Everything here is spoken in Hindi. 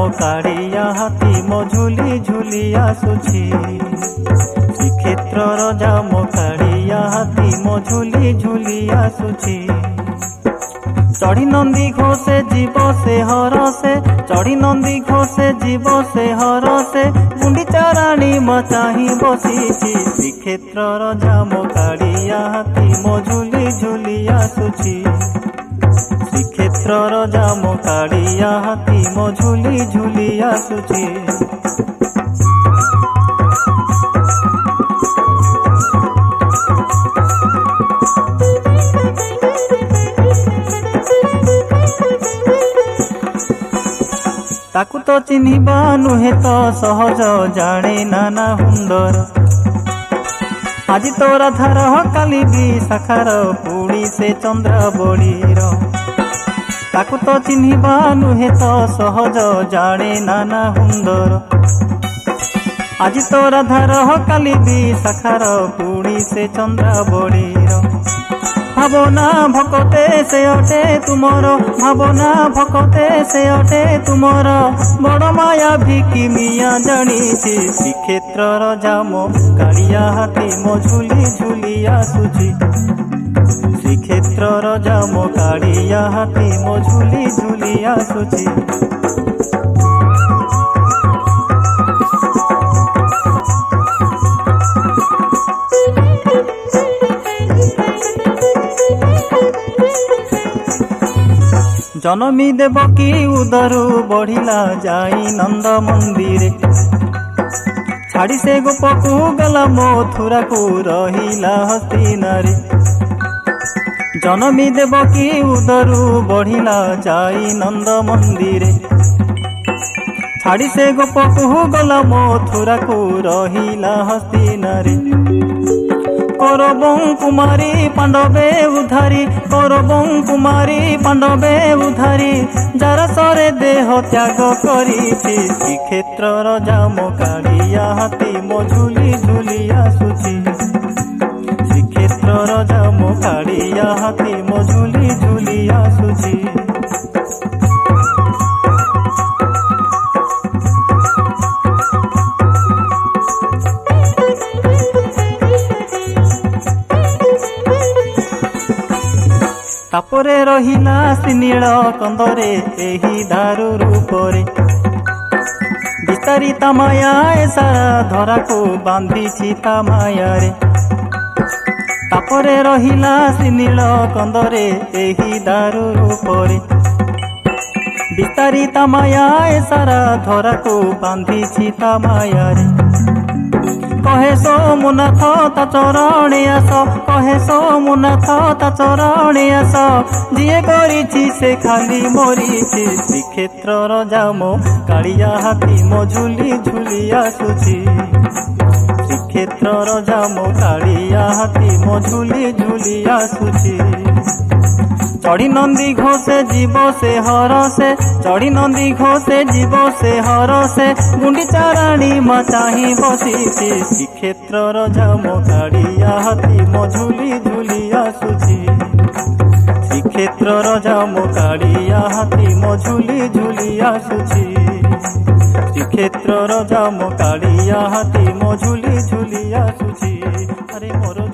काଳିया हाथी मो झुली झुली आसुची। श्रीक्षेत्र जाम कालिया हाथी मो झुली झुली आसुची। चढ़ी नंदी घोषे जीव से हरसे, चढ़ी नंदी घोषे जीव से हरसे, गुंडीचा राणी मचाही बसीची। श्रीक्षेत्र जाम कालिया हाथी मो झुली झुली आसुची। श्रीक्षेत्र जाम कालिया हाथी मो झुली झुली आसुची। ताकू तो चिन्हिबा नुहे तो सहज जाने नाना हुंदर। आज तोरा धार काली भी शाखार पुणी से चंद्र बड़ीर। ताकू तो चिन्हिबा नुहे तो सहज जाने नाना हुंदर। आज तोरा धार काली भी शाखार पुणी से चंद्र बड़ीर। भावना भकते से अटे तुमर, भावना भकते से अटे तुमर, बड़ माया भी कि मिया जानीची। श्रीक्षेत्र जाम कालिया हाथी मो झुली झुली आसुची। श्रीक्षेत्र जाम कालिया हाथी मो झुली झुली आसुची। जनमी देवकी उदरु बढ़िला जाई नंद मंदिर। छाड़ी से गोपकू गला मथुरा को रहिला हस्तिनारे। जनमी देवकी उदरु बढ़िला जाई नंद मंदिर। छाड़ी से गोपकू गला मथुरा को रहिला हस्तिनारे। कौरवं कुमारी पांडवे उधारी, कौरवं कुमारी पांडवे उधारी, जार सरे देह त्याग करिछि। श्रीक्षेत्र जाम कालिया हाथी मो झुली झुली आसुची। श्रीक्षेत्र जाम कालिया हाथी मो झुली झुली आसुची। तापरे रहिला नील कंदरे एही दारु रूपरे। विस्तारिता माया ए सारा धरा को बांधिछि ता माया रे। तापरे रहिला नील कंदरे एही दारु रूपरे। विस्तारिता माया ए सारा धरा को बांधिछि ता माया रे। कहे सोमनाथ ता चरणे आस, कहे सोमनाथ ता चरणे आस, जिए करिछि से खाली मरिछि। श्रीक्षेत्र जाम कालिया हाथी मो झुली झुली आसुची। श्रीक्षेत्र जाम कालिया हाथी मो झुली झुली आसुची। चढ़ी नंदी घोषे जीव से हरसे, चढ़ी नंदी घोषे जीव से हरसे, गुंडीचा राणी मचाही बसीची। श्रीक्षेत्र जाम कालिया हाथी मो झुली झुली आसुची। श्रीक्षेत्र जाम कालिया हाथी मो झुली झुली आसुची। श्रीक्षेत्र जाम कालिया हाथी मो झुली झुली आसुची। अरे मोर